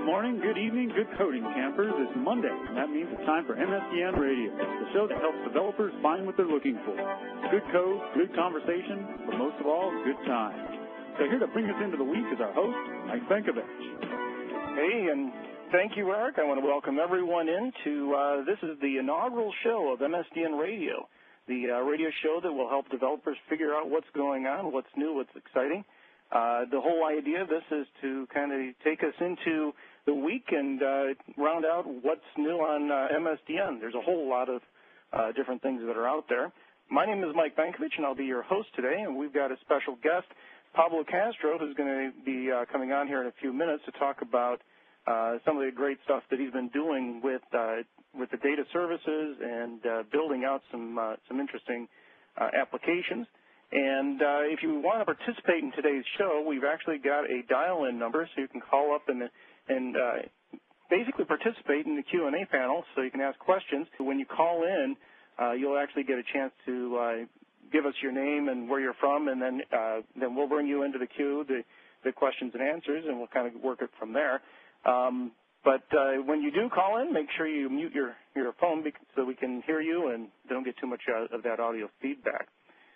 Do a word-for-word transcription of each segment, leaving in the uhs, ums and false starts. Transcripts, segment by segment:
morning, good evening, good coding, campers. It's Monday, and that means it's time for M S D N Radio, the show that helps developers find what they're looking for. Good code, good conversation, but most of all, good time. So here to bring us into the week is our host, Mike Benkovich. Hey, and thank you, Eric. I want to welcome everyone into, uh, this is the inaugural show of M S D N Radio, the uh, radio show that will help developers figure out what's going on, what's new, what's exciting. Uh, the whole idea of this is to kind of take us into the week and uh, round out what's new on uh, M S D N. There's a whole lot of uh, different things that are out there. My name is Mike Benkovich, and I'll be your host today, and we've got a special guest, Pablo Castro, who's going to be uh, coming on here in a few minutes to talk about uh, some of the great stuff that he's been doing with uh, with the data services and uh, building out some uh, some interesting uh, applications. And uh, if you want to participate in today's show, we've actually got a dial-in number, so you can call up and, and uh, basically participate in the Q and A panel so you can ask questions. When you call in, uh, you'll actually get a chance to uh, give us your name and where you're from, and then uh, then we'll bring you into the queue, the, the questions and answers, and we'll kind of work it from there. Um, but uh, when you do call in, make sure you mute your, your phone so we can hear you and don't get too much of that audio feedback.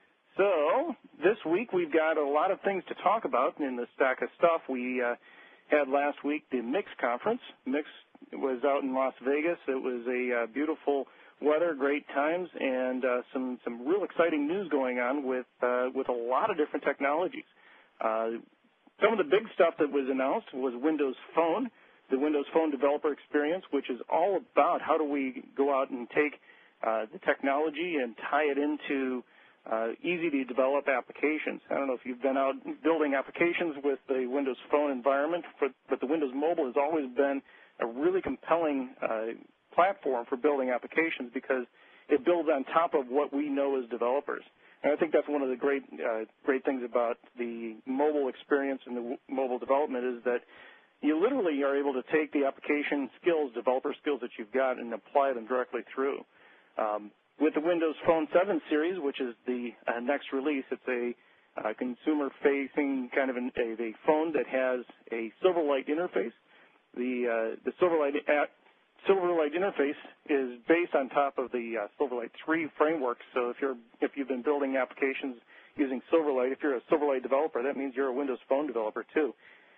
So this week we've got a lot of things to talk about in the stack of stuff. We uh, had last week the MIX conference. MIX was out in Las Vegas. It was a uh, beautiful weather, great times, and uh, some some real exciting news going on with uh, with a lot of different technologies. Uh, some of the big stuff that was announced was Windows Phone, the Windows Phone developer experience, which is all about how do we go out and take uh, the technology and tie it into Uh, easy to develop applications. I don't know if you've been out building applications with the Windows Phone environment, but, but the Windows Mobile has always been a really compelling uh, platform for building applications because it builds on top of what we know as developers. And I think that's one of the great, uh, great things about the mobile experience and the w mobile development is that you literally are able to take the application skills, developer skills that you've got and apply them directly through. Um, With the Windows Phone seven series, which is the uh, next release, it's a uh, consumer-facing kind of an, a, a phone that has a Silverlight interface. The uh, the Silverlight app, Silverlight interface is based on top of the uh, Silverlight three framework. So if you're if you've been building applications using Silverlight, if you're a Silverlight developer, that means you're a Windows Phone developer too.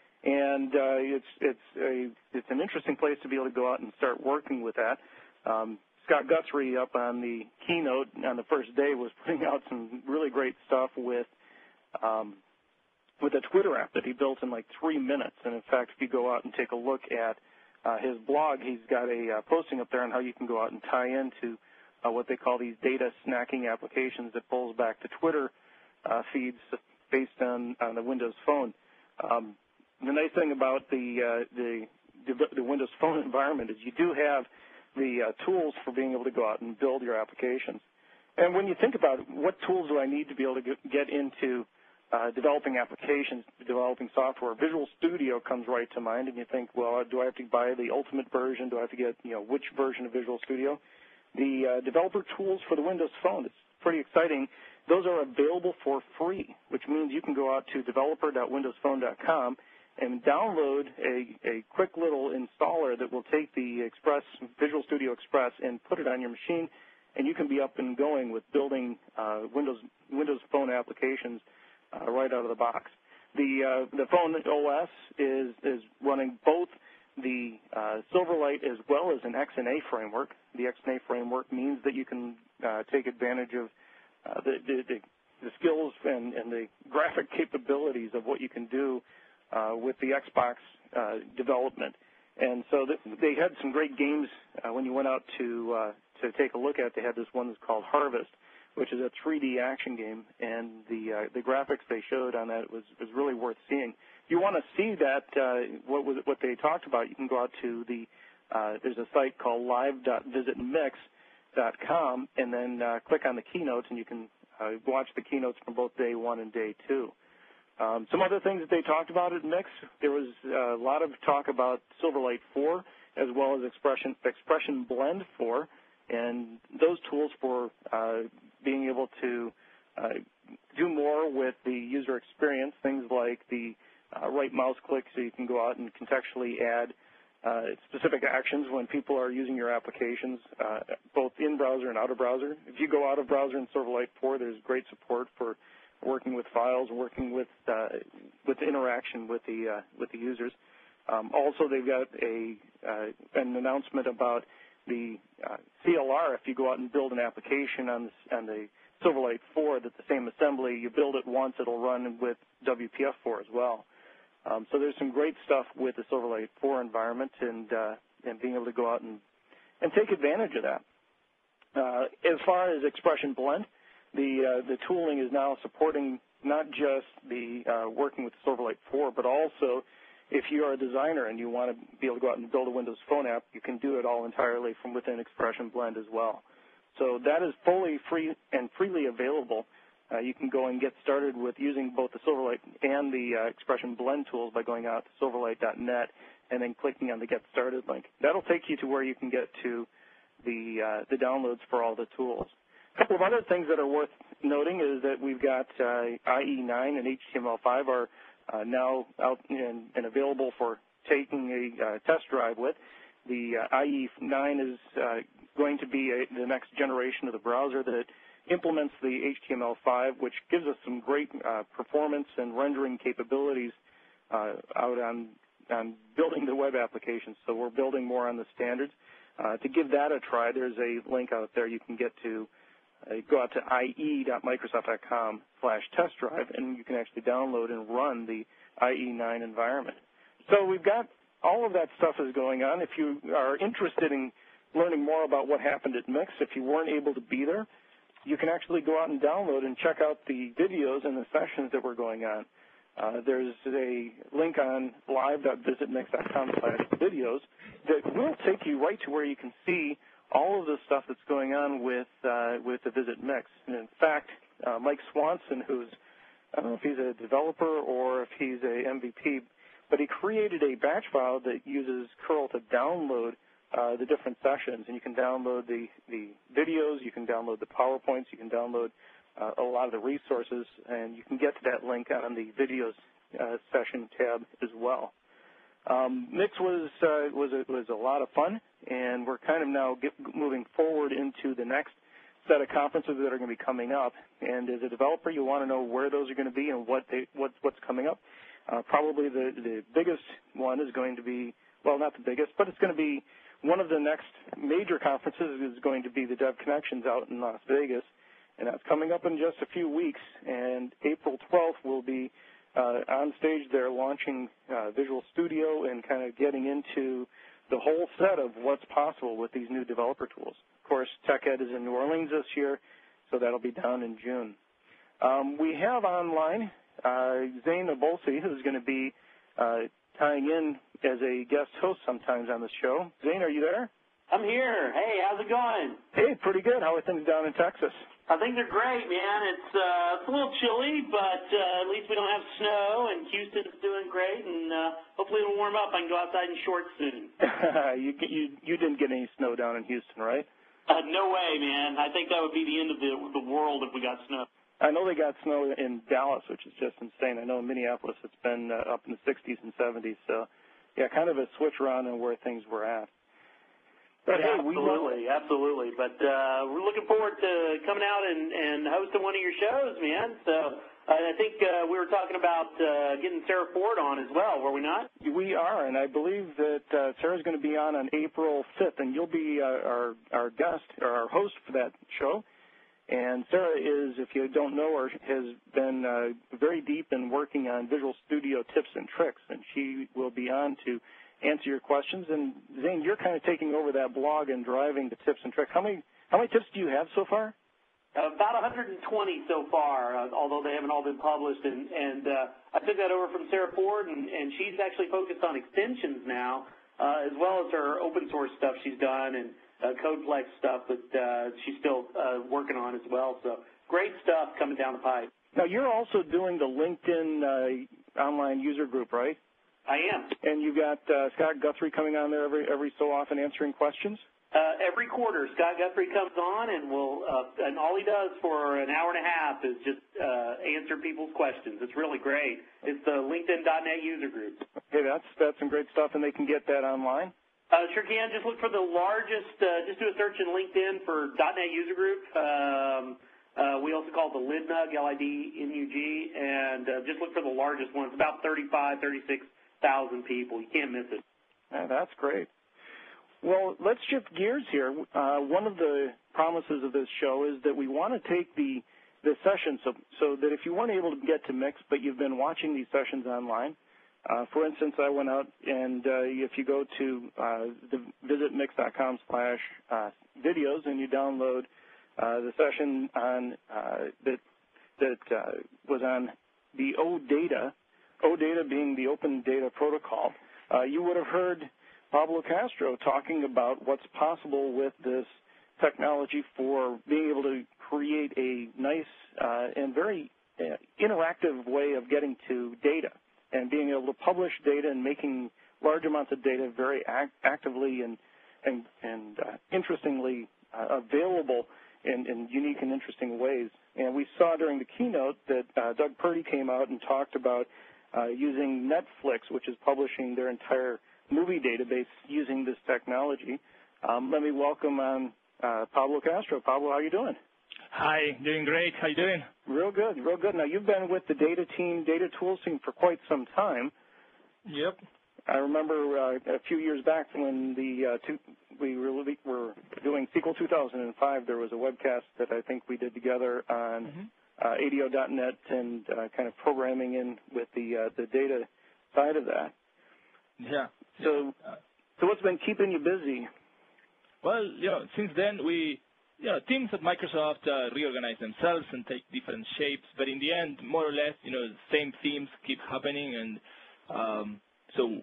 And uh, it's it's a it's an interesting place to be able to go out and start working with that. Um, Scott Guthrie up on the keynote on the first day was putting out some really great stuff with um, with a Twitter app that he built in like three minutes. And in fact, if you go out and take a look at uh, his blog, he's got a uh, posting up there on how you can go out and tie into uh, what they call these data snacking applications that pulls back to Twitter uh, feeds based on, on the Windows Phone. Um, the nice thing about the, uh, the the Windows Phone environment is you do have the uh, tools for being able to go out and build your applications. And when you think about what tools do I need to be able to get into uh, developing applications, developing software, Visual Studio comes right to mind, and you think, well, do I have to buy the ultimate version? Do I have to get, you know, which version of Visual Studio? The uh, developer tools for the Windows Phone, it's pretty exciting. Those are available for free, which means you can go out to developer dot windows phone dot com and download a, a quick little installer that will take the Express, Visual Studio Express, and put it on your machine, and you can be up and going with building uh, Windows Windows Phone applications uh, right out of the box. The uh, the phone O S is is running both the uh, Silverlight as well as an X N A framework. The X N A framework means that you can uh, take advantage of uh, the, the, the the skills and, and the graphic capabilities of what you can do Uh, with the Xbox uh, development. And so th they had some great games uh, when you went out to uh, to take a look at. They had this one that's called Harvest, which is a three D action game, and the uh, the graphics they showed on that was, was really worth seeing. If you want to see that, uh, what was it, what they talked about, you can go out to the, uh, there's a site called live dot visit mix dot com, and then uh, click on the keynotes, and you can uh, watch the keynotes from both day one and day two. Um, some other things that they talked about at MIX, there was uh, a lot of talk about Silverlight four as well as Expression, Expression Blend four, and those tools for uh, being able to uh, do more with the user experience, things like the uh, right mouse click so you can go out and contextually add uh, specific actions when people are using your applications, uh, both in browser and out of browser. If you go out of browser in Silverlight four, there's great support for working with files, working with uh, with interaction with the uh, with the users. Um, also, they've got a uh, an announcement about the uh, C L R. If you go out and build an application on the, on the Silverlight four, that's the same assembly. You build it once, it'll run with W P F four as well. Um, so there's some great stuff with the Silverlight four environment, and uh, and being able to go out and and take advantage of that. Uh, as far as Expression Blend, the uh, the tooling is now supporting not just the uh, working with Silverlight four, but also if you are a designer and you want to be able to go out and build a Windows Phone app, you can do it all entirely from within Expression Blend as well. So that is fully free and freely available. Uh, you can go and get started with using both the Silverlight and the uh, Expression Blend tools by going out to silverlight dot net and then clicking on the Get Started link. That'll take you to where you can get to the, uh, the downloads for all the tools. A couple of other things that are worth noting is that we've got uh, I E nine and H T M L five are uh, now out and, and available for taking a uh, test drive with. The uh, I E nine is uh, going to be a, the next generation of the browser that implements the H T M L five, which gives us some great uh, performance and rendering capabilities uh, out on, on building the web applications. So we're building more on the standards. Uh, to give that a try, there's a link out there you can get to. Uh, go out to I E dot microsoft dot com slash test drive, and you can actually download and run the I E nine environment. So we've got all of that stuff is going on. If you are interested in learning more about what happened at Mix, if you weren't able to be there, you can actually go out and download and check out the videos and the sessions that were going on. Uh, there's a link on live dot visit mix dot com slash videos that will take you right to where you can see all of the stuff that's going on with uh, with the Visit Mix. And in fact, uh, Mike Swanson, who's, I don't know if he's a developer or if he's a M V P, but he created a batch file that uses curl to download uh, the different sessions. And you can download the, the videos, you can download the PowerPoints, you can download uh, a lot of the resources, and you can get to that link on the videos uh, session tab as well. Um, Mix was uh, was a, was a lot of fun, and we're kind of now get, moving forward into the next set of conferences that are going to be coming up. And as a developer, you want to know where those are going to be and what they, what's what's coming up. Uh, probably the the biggest one is going to be, well, not the biggest, but it's going to be one of the next major conferences is going to be the Dev Connections out in Las Vegas, and that's coming up in just a few weeks. And April twelfth will be Uh, on stage there launching uh, Visual Studio and kind of getting into the whole set of what's possible with these new developer tools. Of course, TechEd is in New Orleans this year, so that'll be down in June. Um, we have online uh, Zane Abolsi, who's going to be uh, tying in as a guest host sometimes on the show. Zane, are you there? I'm here. Hey, how's it going? Hey, pretty good. How are things down in Texas? I think they're great, man. It's uh, it's a little chilly, but uh, at least we don't have snow, and Houston's doing great, and uh, hopefully it'll warm up. I can go outside in shorts soon. you, you you didn't get any snow down in Houston, right? Uh, no way, man. I think that would be the end of the, the world if we got snow. I know they got snow in Dallas, which is just insane. I know in Minneapolis it's been uh, up in the sixties and seventies, so yeah, kind of a switch around in where things were at. But yeah, hey, we absolutely, know. absolutely. But uh, we're looking forward to coming out and, and hosting one of your shows, man. So uh, I think uh, we were talking about uh, getting Sarah Ford on as well, were we not? We are, and I believe that uh, Sarah's going to be on on April fifth, and you'll be uh, our, our guest or our host for that show. And Sarah is, if you don't know her, has been uh, very deep in working on Visual Studio tips and tricks, and she will be on to answer your questions. And Zane, you're kind of taking over that blog and driving the tips and tricks. How many how many tips do you have so far? Uh, about one hundred twenty so far, uh, although they haven't all been published. And, and uh, I took that over from Sarah Ford, and, and she's actually focused on extensions now, uh, as well as her open source stuff she's done and uh, CodePlex stuff that uh, she's still uh, working on as well. So great stuff coming down the pipe. Now, you're also doing the LinkedIn uh, online user group, right? I am. And you got uh, Scott Guthrie coming on there every every so often answering questions? Uh, every quarter, Scott Guthrie comes on, and will, uh, and all he does for an hour and a half is just uh, answer people's questions. It's really great. It's the LinkedIn dot net user group. Okay, that's that's some great stuff, and they can get that online. Uh, sure can. Just look for the largest. Uh, just do a search in LinkedIn for .net user group. Um, uh, we also call it the LIDNUG, L I D N U G, and uh, just look for the largest one. It's about thirty-five, thirty-six thousand people. You can't miss it. Yeah, that's great. Well, let's shift gears here. Uh, one of the promises of this show is that we want to take the, the session so, so that if you weren't able to get to Mix, but you've been watching these sessions online, uh, for instance, I went out and uh, if you go to uh, the visit mix dot com slash videos and you download uh, the session on uh, that, that uh, was on the O data, O data being the Open Data Protocol, uh, you would have heard Pablo Castro talking about what's possible with this technology for being able to create a nice uh, and very uh, interactive way of getting to data and being able to publish data and making large amounts of data very act actively and, and, and uh, interestingly uh, available in, in unique and interesting ways. And we saw during the keynote that uh, Doug Purdy came out and talked about uh, using Netflix, which is publishing their entire movie database using this technology. Um, let me welcome on uh, Pablo Castro. Pablo, how are you doing? Hi, doing great. How you doing? Real good, real good. Now, you've been with the data team, data tools team for quite some time. Yep. I remember uh, a few years back when the uh, two, we were, were doing S Q L two thousand five, there was a webcast that I think we did together on mm-hmm. uh, A D O dot net and uh, kind of programming in with the, uh, the data side of that. Yeah. So, so what's been keeping you busy? Well, you know, since then we, you know, teams at Microsoft uh, reorganize themselves and take different shapes, but in the end, more or less, you know, same themes keep happening, and um, so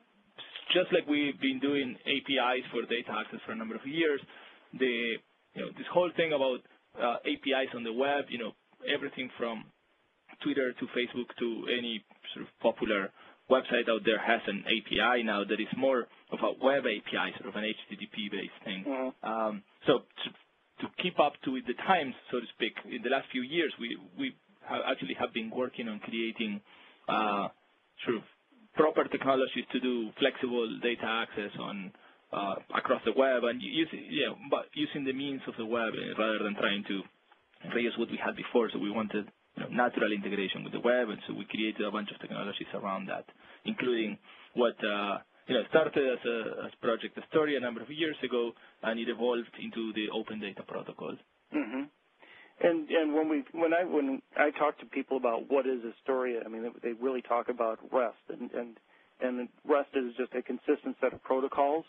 just like we've been doing A P Is for data access for a number of years, the, you know, this whole thing about uh, A P Is on the web, you know, everything from Twitter to Facebook to any sort of popular website out there has an A P I now that is more of a web A P I, sort of an H T T P-based thing. Mm-hmm. um, so to, to keep up to the times, so to speak, in the last few years, we, we have actually have been working on creating uh, sort of proper technologies to do flexible data access on uh, across the web and using, yeah, but using the means of the web rather than trying to reuse what we had before. So we wanted You know, natural integration with the web, and so we created a bunch of technologies around that, including what uh, you know started as a as Project Astoria a number of years ago, and it evolved into the Open Data Protocol. Mm-hmm. And and when we when I when I talk to people about what is Astoria, I mean they really talk about REST, and and and REST is just a consistent set of protocols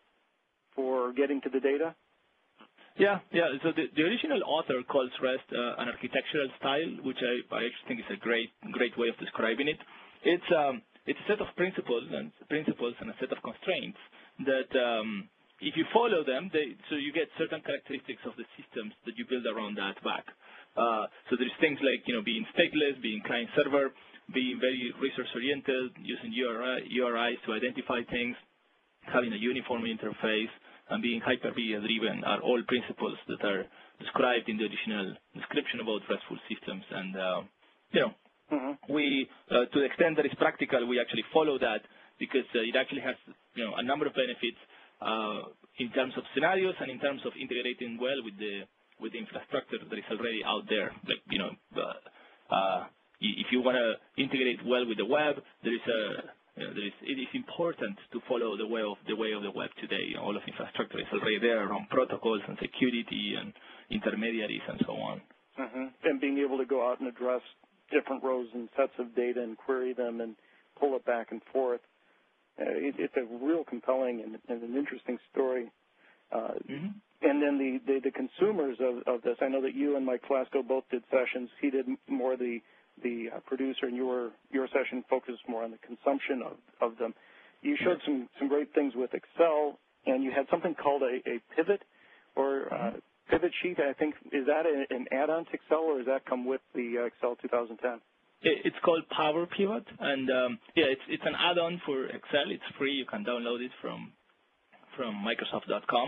for getting to the data. Yeah, yeah. So the, the original author calls REST uh, an architectural style, which I, I actually think is a great great way of describing it. It's um, it's a set of principles and principles and a set of constraints that um, if you follow them, they, so you get certain characteristics of the systems that you build around that back. Uh, so there's things like you know being stateless, being client server, being very resource oriented, using U R I, U R Is to identify things, having a uniform interface, and being Hyper-V driven are all principles that are described in the additional description about RESTful systems. And, uh, you know, mm-hmm. we, uh, to the extent that it's practical, we actually follow that because uh, it actually has, you know, a number of benefits uh, in terms of scenarios and in terms of integrating well with the with the infrastructure that is already out there. Like, you know, uh, uh, if you want to integrate well with the web, there is a You know, there is, it is important to follow the way of the way of the web today. You know, all of infrastructure is already there around protocols and security and intermediaries and so on. Mm-hmm. And being able to go out and address different rows and sets of data and query them and pull it back and forth. Uh, it, it's a real compelling and, and an interesting story. Uh, mm-hmm. And then the, the, the consumers of, of this, I know that you and Mike Flasco both did sessions. He did more the the uh, producer, and your your session focused more on the consumption of, of them. You showed some, some great things with Excel, and you had something called a, a pivot or uh, pivot sheet, I think. Is that a, an add-on to Excel, or does that come with the uh, Excel two thousand ten? It's called Power Pivot, and um, yeah, it's it's an add-on for Excel. It's free. You can download it from from Microsoft dot com,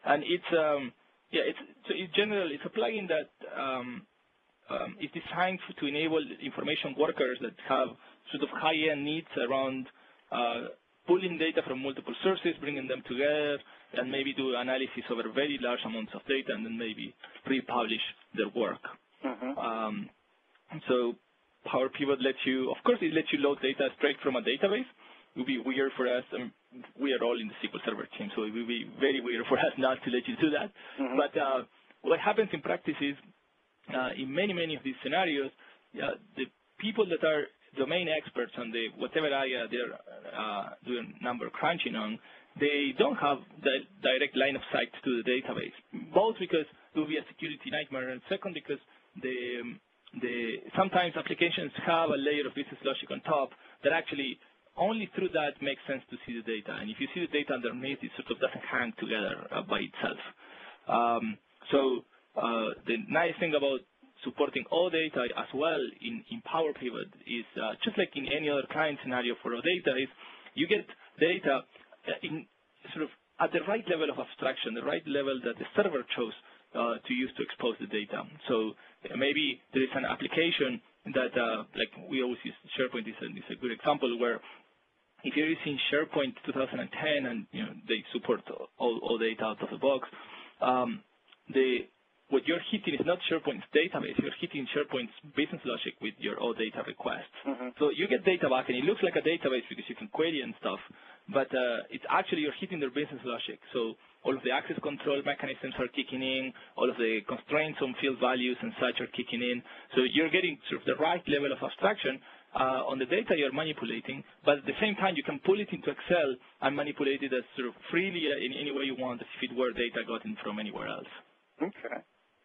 and it's um, yeah, it's so in general it's a plugin that um, um, is designed to enable information workers that have sort of high-end needs around uh, pulling data from multiple sources, bringing them together, and maybe do analysis over very large amounts of data, and then maybe republish their work. Mm-hmm. Um, so Power Pivot lets you, of course, it lets you load data straight from a database. It would be weird for us. I mean, we are all in the S Q L Server team, so it would be very weird for us not to let you do that. Mm-hmm. But uh, what happens in practice is, uh, in many, many of these scenarios, uh, the people that are domain experts on the whatever area they're uh, doing number crunching on, they don't have the direct line of sight to the database, both because it will be a security nightmare, and second because the, the sometimes applications have a layer of business logic on top that actually only through that makes sense to see the data. And if you see the data underneath, it sort of doesn't hang together uh, by itself. Um, so uh, the nice thing about supporting O data as well in, in Power Pivot is uh, just like in any other client scenario for O data is you get data in sort of at the right level of abstraction, the right level that the server chose uh, to use to expose the data. So uh, maybe there is an application that, uh, like we always use SharePoint is a, is a good example where if you're using SharePoint two thousand ten and you know they support all, all data out of the box, um, the what you're hitting is not SharePoint's database. You're hitting SharePoint's business logic with your O data requests. Mm-hmm. So you get data back, and it looks like a database because you can query and stuff, but uh, it's actually you're hitting their business logic. So all of the access control mechanisms are kicking in, all of the constraints on field values and such are kicking in. So you're getting sort of the right level of abstraction uh, on the data you're manipulating, but at the same time you can pull it into Excel and manipulate it as sort of freely in any way you want as if it were data gotten from anywhere else. Okay.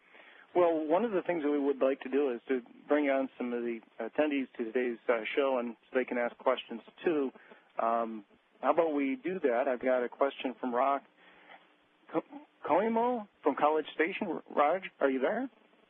Well, one of the things that we would like to do is to bring on some of the attendees to today's uh, show and so they can ask questions too. Um, how about we do that? I've got a question from Rock Koimo from College Station. Raj, are you there?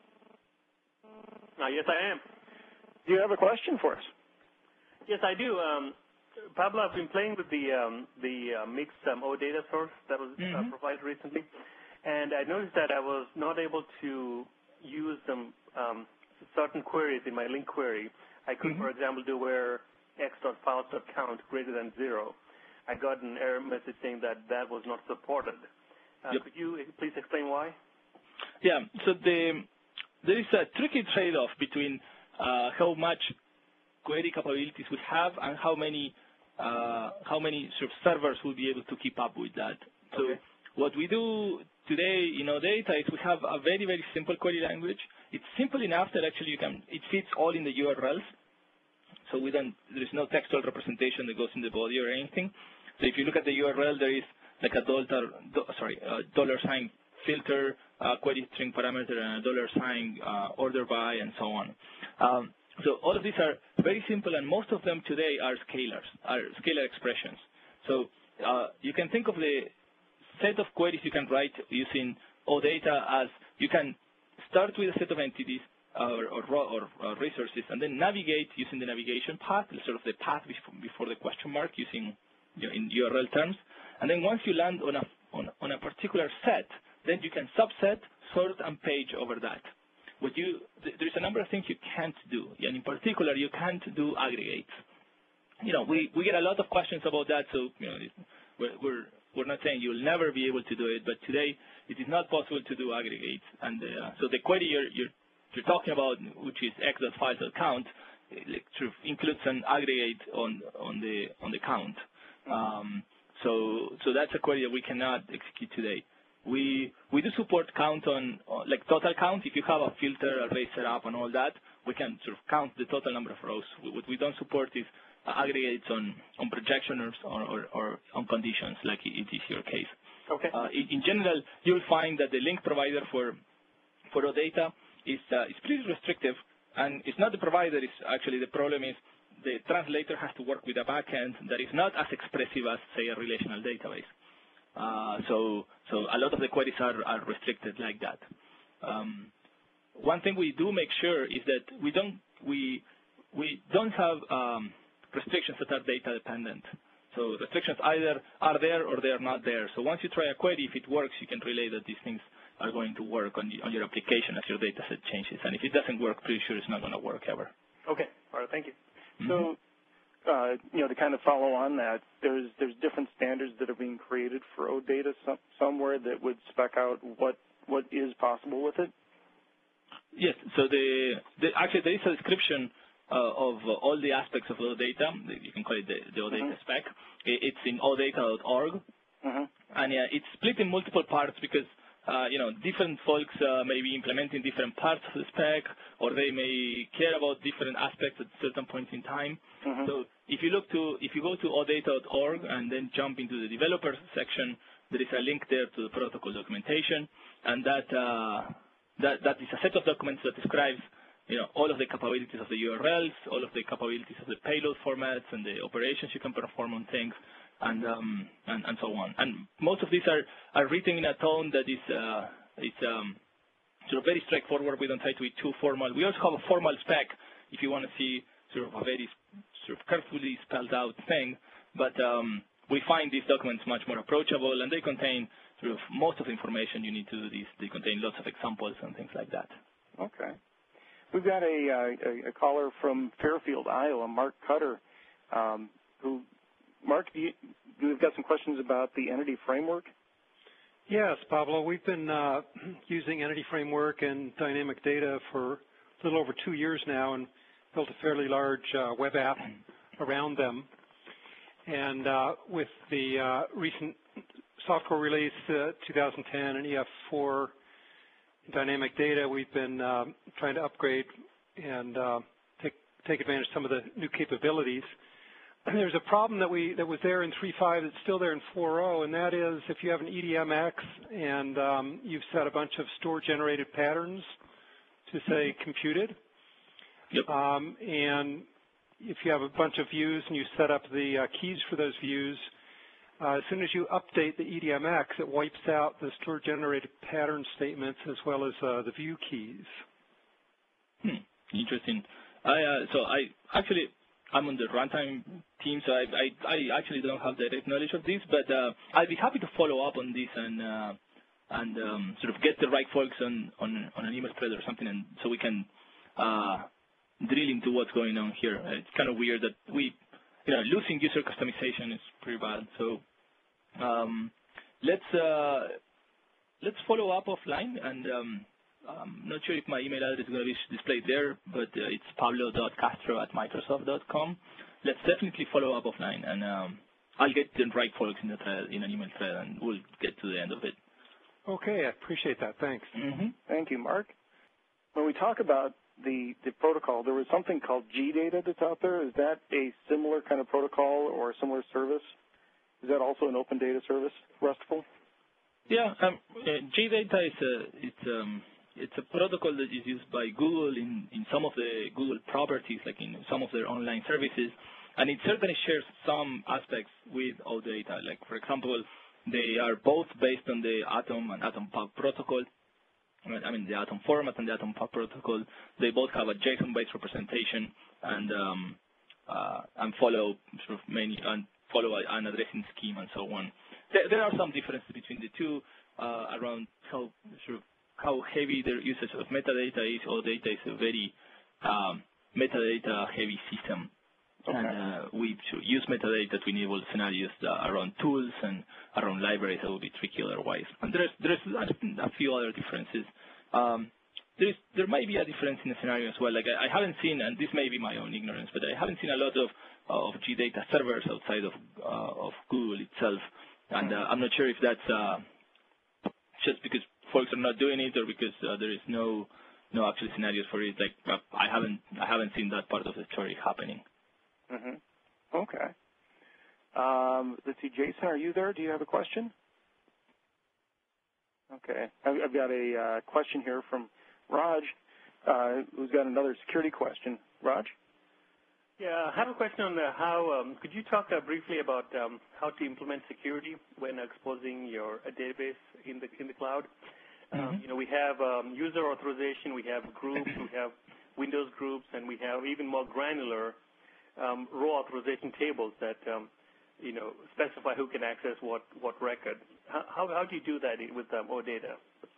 Uh, yes, I am. Do you have a question for us? Yes, I do. Um, Pablo, I've been playing with the um, the uh, mixed um, O data source that was mm-hmm. uh, provided recently. And I noticed that I was not able to use some um, certain queries in my link query. I could, mm-hmm. for example, do where x.files.count greater than zero. I got an error message saying that that was not supported. Uh, yep. Could you please explain why? Yeah, so the, there is a tricky trade-off between uh, how much query capabilities we have and how many uh, how many sort of servers will be able to keep up with that. So okay. What we do today in O data is we have a very, very simple query language. It's simple enough that actually you can, it fits all in the U R Ls. So we don't, there is no textual representation that goes in the body or anything. So if you look at the U R L, there is like a dollar, do, sorry, a dollar sign filter, uh, query string parameter, and a dollar sign uh, order by, and so on. Um, so all of these are very simple, and most of them today are scalars, are scalar expressions. So uh, you can think of the set of queries you can write using O data as you can start with a set of entities or, or, or, or resources and then navigate using the navigation path, sort of the path before the question mark using you know, in U R L terms. And then once you land on a, on, on a particular set, then you can subset, sort, and page over that. What you, there's a number of things you can't do, and in particular, you can't do aggregates. You know, we, we get a lot of questions about that, so you know, we're, we're We're not saying you'll never be able to do it, but today it is not possible to do aggregates. And uh, so the query you're, you're, you're talking about, which is x.files.count, it sort of includes an aggregate on on the on the count. Um, so so that's a query that we cannot execute today. We we do support count on like total count. If you have a filter array set up and all that, we can sort of count the total number of rows. What we don't support is aggregates on, on projection or, or, or on conditions, like it is your case. Okay. Uh, in, in general, you'll find that the link provider for for O data is uh, is pretty restrictive, and it's not the provider. It's actually the problem is the translator has to work with a backend that is not as expressive as, say, a relational database. Uh, so so a lot of the queries are, are restricted like that. Um, one thing we do make sure is that we don't we we don't have um, restrictions that are data dependent. So restrictions either are there or they are not there. So once you try a query, if it works, you can relay that these things are going to work on, the, on your application as your data set changes. And if it doesn't work, pretty sure it's not going to work ever. Okay. All right. Thank you. Mm-hmm. So, uh, you know, to kind of follow on that, there's there's different standards that are being created for OData some, somewhere that would spec out what what is possible with it. Yes. So the, the actually there is a description uh, of uh, all the aspects of OData. You can call it the, the OData mm-hmm. spec. It's in o data dot org, mm-hmm. and uh, it's split in multiple parts because uh, you know different folks uh, may be implementing different parts of the spec, or they may care about different aspects at certain points in time. Mm-hmm. So if you look to if you go to o data dot org and then jump into the developers section, there is a link there to the protocol documentation, and that uh, that that is a set of documents that describes you know all of the capabilities of the U R Ls, all of the capabilities of the payload formats, and the operations you can perform on things, and um, and, and so on. And most of these are, are written in a tone that is uh, is um, sort of very straightforward. We don't try to be too formal. We also have a formal spec if you want to see sort of a very sort of carefully spelled out thing. But um, we find these documents much more approachable, and they contain sort of most of the information you need to do this. They contain lots of examples and things like that. Okay. We've got a, uh, a caller from Fairfield, Iowa, Mark Cutter, um, who, Mark, do you, you've got some questions about the Entity Framework? Yes, Pablo. We've been uh, using Entity Framework and Dynamic Data for a little over two years now and built a fairly large uh, web app around them. And uh, with the uh, recent software release, uh, two thousand ten and E F four, Dynamic Data, we've been uh, trying to upgrade and uh, take take advantage of some of the new capabilities. And there's a problem that we that was there in three point five that's still there in four point oh, and that is if you have an E D M X and um, you've set a bunch of store-generated patterns to say computed, yep. um, and if you have a bunch of views and you set up the uh, keys for those views, Uh, as soon as you update the E D M X, it wipes out the store-generated pattern statements as well as uh, the view keys. Hmm. Interesting. I uh, so I actually I'm on the runtime team, so I, I I actually don't have direct knowledge of this, but uh, I'd be happy to follow up on this and uh, and um, sort of get the right folks on, on on an email thread or something, and so we can uh, drill into what's going on here. It's kind of weird that we, you know, losing user customization is pretty bad. So. Um, let's uh, let's follow up offline, and um, I'm not sure if my email address is going to be displayed there, but uh, it's pablo dot castro at microsoft dot com. Let's definitely follow up offline, and um, I'll get the right folks in the thread, in an email thread, and we'll get to the end of it. Okay, I appreciate that. Thanks. Mm-hmm. Thank you, Mark. When we talk about the, the protocol, there was something called G data that's out there. Is that a similar kind of protocol or a similar service? Is that also an open data service, RESTful? Yeah, um, uh, G data is a it's um it's a protocol that is used by Google in in some of the Google properties, like in some of their online services, and it certainly shares some aspects with OData. Like for example, they are both based on the Atom and Atom Pub protocol. I mean the Atom format and the Atom Pub protocol. They both have a JSON-based representation and um uh, and follow sort of many and follow an addressing scheme and so on. There, there are some differences between the two uh, around how sort of how heavy their usage of metadata is. OData is a very um, metadata-heavy system, okay. and uh, we should use metadata to enable scenarios uh, around tools and around libraries that would be tricky otherwise. And there's there's a few other differences. Um, There's, there might be a difference in the scenario as well. Like I, I haven't seen, and this may be my own ignorance, but I haven't seen a lot of of G data servers outside of uh, of Google itself, and uh, I'm not sure if that's uh, just because folks are not doing it or because uh, there is no no actual scenarios for it. Like uh, I haven't I haven't seen that part of the story happening. Mm-hmm. Okay. Um, let's see, Jason, are you there? Do you have a question? Okay, I've, I've got a uh, question here from Raj, uh, who's got another security question. Raj? Yeah, I have a question on uh, how, um, could you talk uh, briefly about um, how to implement security when exposing your uh, database in the in the cloud? Mm-hmm. um, you know, we have um, user authorization, we have groups, we have Windows groups, and we have even more granular um, row authorization tables that um, you know, specify who can access what, what record. How, how do you do that with um, OData?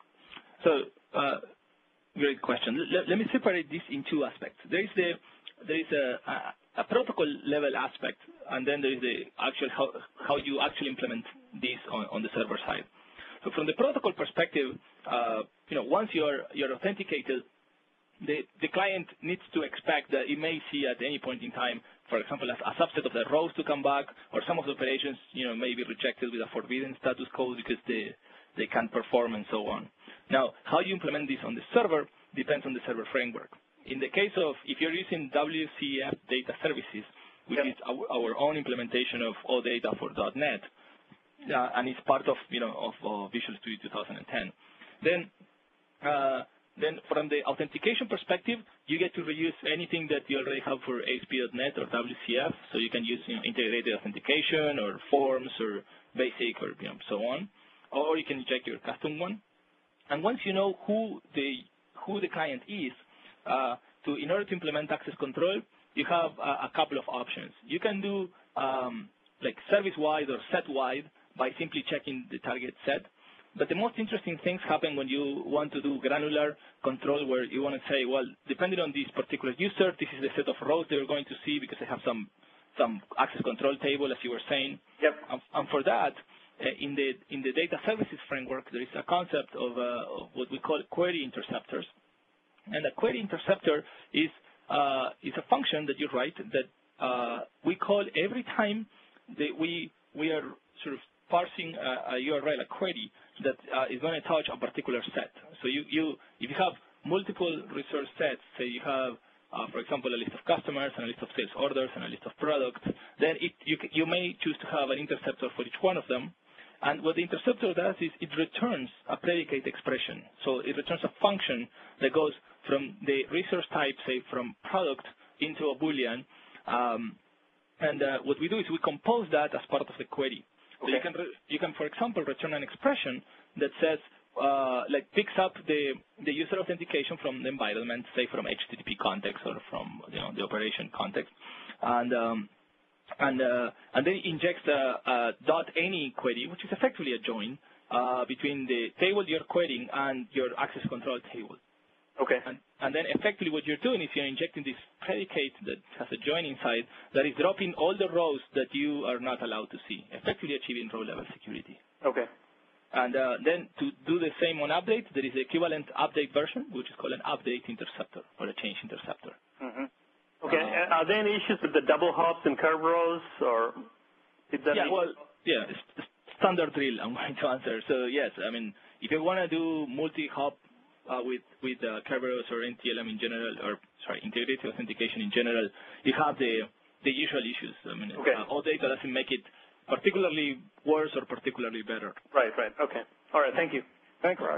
So, uh, great question. Let, let me separate this in two aspects. There is the there is a, a, a protocol level aspect, and then there is the actual how, how you actually implement this on, on the server side. So, from the protocol perspective, uh, you know, once you're you're authenticated, the the client needs to expect that it may see at any point in time, for example, a, a subset of the rows to come back, or some of the operations, you know, may be rejected with a forbidden status code because they they can't perform and so on. Now, how you implement this on the server depends on the server framework. In the case of, if you're using W C F data services, which yep. is our, our own implementation of OData for .NET, uh, and it's part of, you know, of uh, Visual Studio two thousand ten, then uh, then from the authentication perspective, you get to reuse anything that you already have for A S P dot net or W C F, so you can use, you know, integrated authentication or forms or basic or, you know, so on, or you can inject your custom one. And once you know who the who the client is, uh, to in order to implement access control, you have a, a couple of options. You can do um, like service-wide or set-wide by simply checking the target set. But the most interesting things happen when you want to do granular control, where you want to say, well, depending on this particular user, this is the set of rows they're going to see because they have some some access control table, as you were saying. Yep. And, and for that, uh, in the in the data services framework, there is a concept of, uh, of what we call query interceptors. And a query interceptor is uh, is a function that you write that uh, we call every time that we we are sort of parsing a, a U R L, a query that uh, is going to touch a particular set. So you, you if you have multiple resource sets, say you have, uh, for example, a list of customers and a list of sales orders and a list of products, then it, you, you may choose to have an interceptor for each one of them. And what the interceptor does is it returns a predicate expression. So it returns a function that goes from the resource type, say from product, into a Boolean. Um, and uh, what we do is we compose that as part of the query. So okay. you can, you can, for example, return an expression that says, uh, like picks up the, the user authentication from the environment, say from H T T P context or from, you know, the operation context, and um, and uh, and then injects a, a dot any query, which is effectively a join uh, between the table you're querying and your access control table. Okay. And, and then effectively what you're doing is you're injecting this predicate that has a join inside that is dropping all the rows that you are not allowed to see, effectively achieving row-level security. Okay. And uh, then to do the same on update, there is the equivalent update version, which is called an update interceptor or a change interceptor. Mm-hmm. Okay. Uh, are there any issues with the double hops and curve rows, or is that? Yeah. Well, yeah. It's standard drill. I'm going to answer. So yes, I mean, if you want to do multi-hop uh, with with uh, curve rows or N T L M in general, or sorry, integrated authentication in general, you have the the usual issues. I mean, okay. uh, OData doesn't make it particularly worse or particularly better. Right. Right. Okay. All right. Thank you. Thanks, Raj.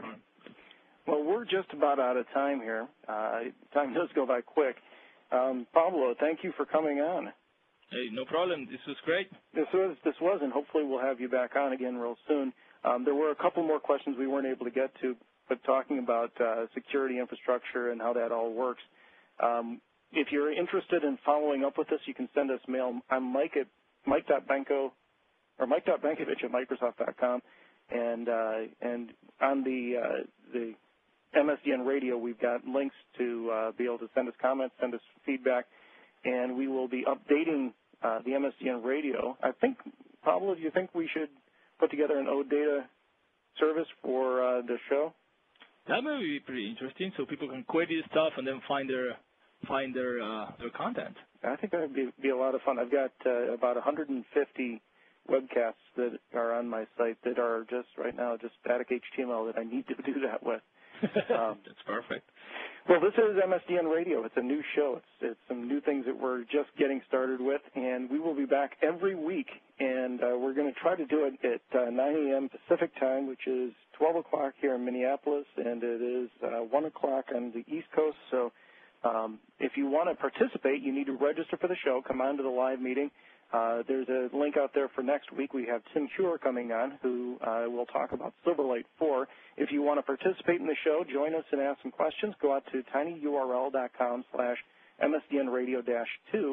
Well, we're just about out of time here. Uh, time does go by quick. Um, Pablo, thank you for coming on. Hey, no problem. This was great. This was, this was, and hopefully we'll have you back on again real soon. Um, there were a couple more questions we weren't able to get to, but talking about uh, security infrastructure and how that all works. Um, if you're interested in following up with us, you can send us mail. I'm Mike at Mike.Benko or Mike.Benkovich at Microsoft dot com, and uh, and on the uh, the M S D N Radio, we've got links to uh, be able to send us comments, send us feedback, and we will be updating uh, the M S D N Radio. I think, Pablo, do you think we should put together an OData service for uh, the show? That may be pretty interesting, so people can query the stuff and then find their find their uh, their content. I think that would be, be a lot of fun. I've got uh, about one hundred fifty webcasts that are on my site that are just right now just static H T M L that I need to do that with. Um, That's perfect. Well, this is M S D N Radio. It's a new show. It's, it's some new things that we're just getting started with, and we will be back every week, and uh, we're going to try to do it at uh, nine A M Pacific time, which is twelve o'clock here in Minneapolis, and it is uh, one o'clock on the East Coast. So um, if you want to participate, you need to register for the show. Come on to the live meeting. Uh, there's a link out there for next week. We have Tim Hure coming on, who uh, will talk about Silverlight four. If you want to participate in the show, join us and ask some questions. Go out to tinyurl.com slash msdnradio dash two,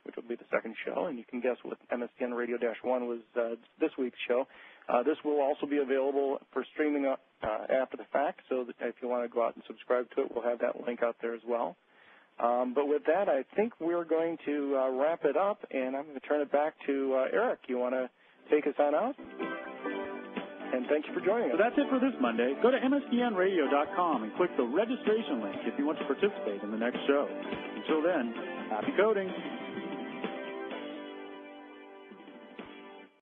which will be the second show, and you can guess what M S D N Radio one was uh, this week's show. Uh, this will also be available for streaming uh, after the fact, so that if you want to go out and subscribe to it, we'll have that link out there as well. Um, but with that, I think we're going to uh, wrap it up, and I'm going to turn it back to uh, Eric. You want to take us on out? And thank you for joining us. So that's it for this Monday. Go to M S D N radio dot com and click the registration link if you want to participate in the next show. Until then, happy coding.